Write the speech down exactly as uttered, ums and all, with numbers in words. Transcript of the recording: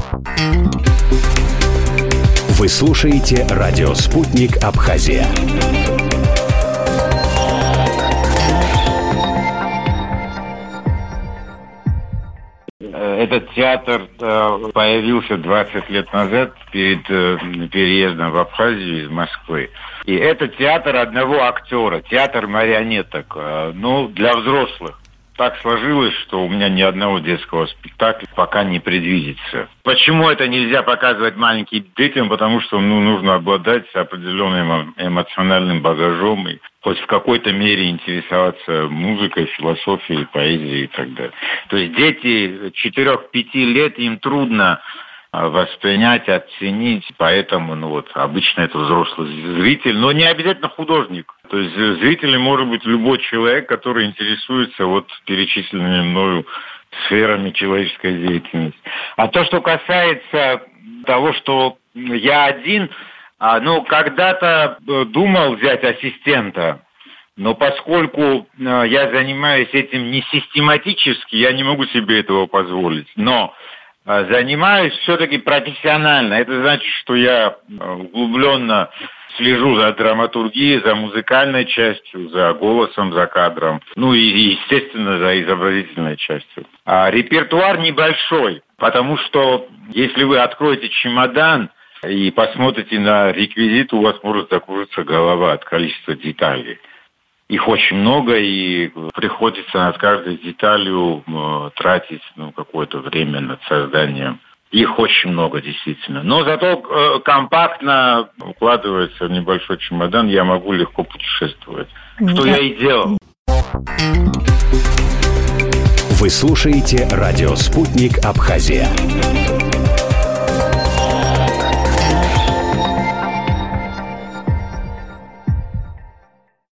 Вы слушаете радио «Спутник Абхазия». Этот театр появился двадцать лет назад перед переездом в Абхазию из Москвы. И это театр одного актера, театр марионеток, ну, для взрослых. Так сложилось, что у меня ни одного детского спектакля пока не предвидится. Почему это нельзя показывать маленьким детям? Потому что ну, нужно обладать определенным эмоциональным багажом и хоть в какой-то мере интересоваться музыкой, философией, поэзией и так далее. То есть дети четырех-пяти лет, им трудно воспринять, оценить, поэтому ну вот обычно это взрослый зритель, но не обязательно художник. То есть зрителем может быть любой человек, который интересуется вот перечисленными мною сферами человеческой деятельности. А то, что касается того, что я один, ну, когда-то думал взять ассистента, но поскольку я занимаюсь этим не систематически, я не могу себе этого позволить. Но занимаюсь все-таки профессионально. Это значит, что я углубленно слежу за драматургией, за музыкальной частью, за голосом, за кадром. Ну и, естественно, за изобразительной частью. А репертуар небольшой, потому что если вы откроете чемодан и посмотрите на реквизит, у вас может закружиться голова от количества деталей. Их очень много, и приходится над каждой деталью э, тратить ну, какое-то время над созданием. Их очень много, действительно. Но зато э, компактно укладывается в небольшой чемодан, я могу легко путешествовать. Что я и делал. Вы слушаете радио «Спутник Абхазия».